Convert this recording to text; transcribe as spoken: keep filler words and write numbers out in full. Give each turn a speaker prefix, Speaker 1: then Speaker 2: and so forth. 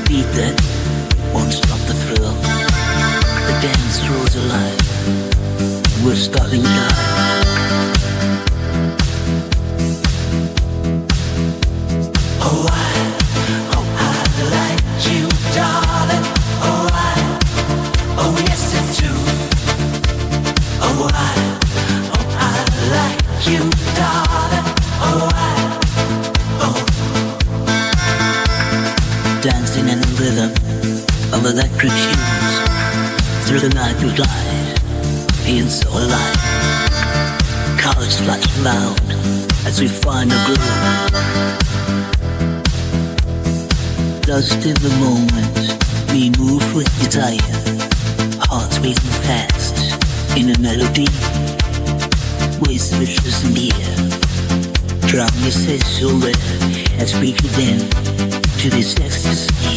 Speaker 1: beat that won't stop the thrill. The dance floor's alive. We're starting live. Oh, I, oh, I like you, darling. Oh, I, oh, yes, I do. Oh, I, oh, I like you, darling. Oh, I, oh. Dancing in the rhythm of electric hues. Through the night we glide, being so alive. Cars flash loud as we find a groove. Dust in the moment, we move with desire. Hearts beating fast in a melody. Whispers in the air. Drum is so rare as we give in to this ecstasy.